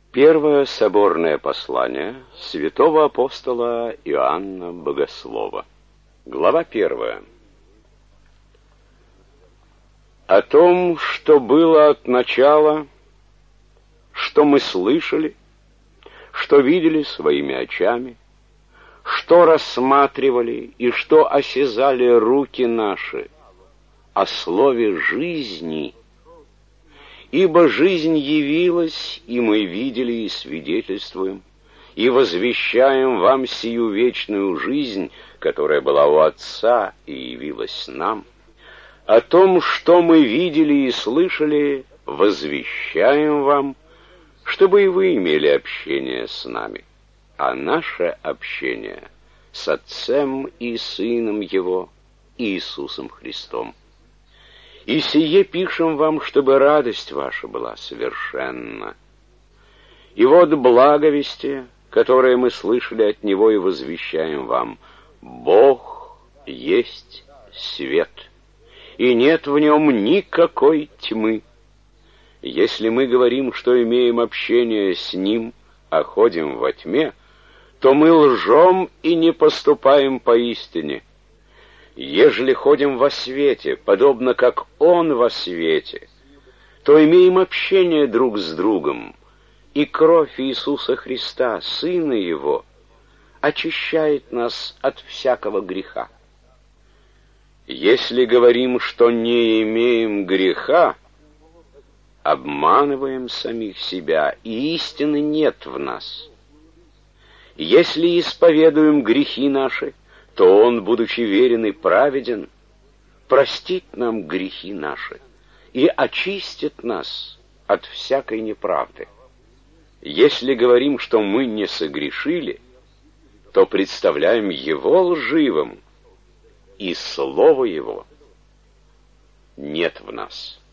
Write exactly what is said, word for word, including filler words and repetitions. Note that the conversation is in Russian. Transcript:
Первое соборное послание святого апостола Иоанна Богослова. Глава первая. О том, что было от начала, что мы слышали, что видели своими очами, что рассматривали и что осязали руки наши, о слове жизни. Ибо жизнь явилась, и мы видели и свидетельствуем, и возвещаем вам сию вечную жизнь, которая была у Отца и явилась нам. О том, что мы видели и слышали, возвещаем вам, чтобы и вы имели общение с нами. А наше общение с Отцем и Сыном Его, Иисусом Христом. И сие пишем вам, чтобы радость ваша была совершенна. И вот благовестие, которое мы слышали от Него и возвещаем вам: Бог есть свет, и нет в нем никакой тьмы. Если мы говорим, что имеем общение с Ним, а ходим во тьме, то мы лжем и не поступаем поистине. Ежели ходим во свете, подобно как Он во свете, то имеем общение друг с другом, и кровь Иисуса Христа, Сына Его, очищает нас от всякого греха. Если говорим, что не имеем греха, обманываем самих себя, и истины нет в нас. Если исповедуем грехи наши, то Он, будучи верен и праведен, простит нам грехи наши и очистит нас от всякой неправды. Если говорим, что мы не согрешили, то представляем Его лживым, и Слово Его нет в нас.